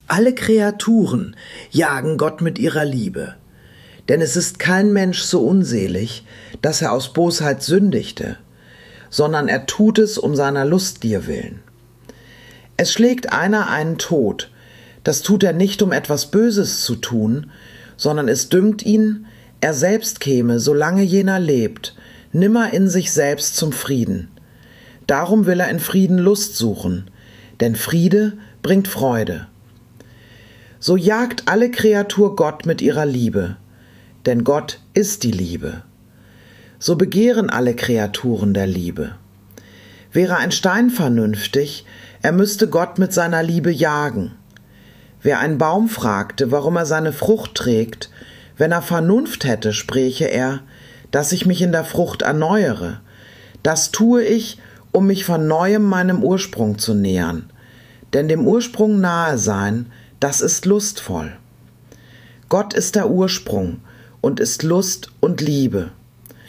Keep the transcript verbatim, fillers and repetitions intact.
Alle Kreaturen jagen Gott mit ihrer Liebe, denn es ist kein Mensch so unselig, dass er aus Bosheit sündigte, sondern er tut es um seiner Lustgier willen. Es schlägt einer einen tot, das tut er nicht, um etwas Böses zu tun, sondern es dünkt ihn, er selbst käme, solange jener lebt, nimmer in sich selbst zum Frieden. Darum will er in Frieden Lust suchen, denn Friede bringt Freude. So jagt alle Kreatur Gott mit ihrer Liebe, denn Gott ist die Liebe. So begehren alle Kreaturen der Liebe. Wäre ein Stein vernünftig, er müsste Gott mit seiner Liebe jagen. Wer einen Baum fragte, warum er seine Frucht trägt, wenn er Vernunft hätte, spräche er, dass ich mich in der Frucht erneuere. Das tue ich, um mich von Neuem meinem Ursprung zu nähern. Denn dem Ursprung nahe sein, das ist lustvoll. Gott ist der Ursprung und ist Lust und Liebe.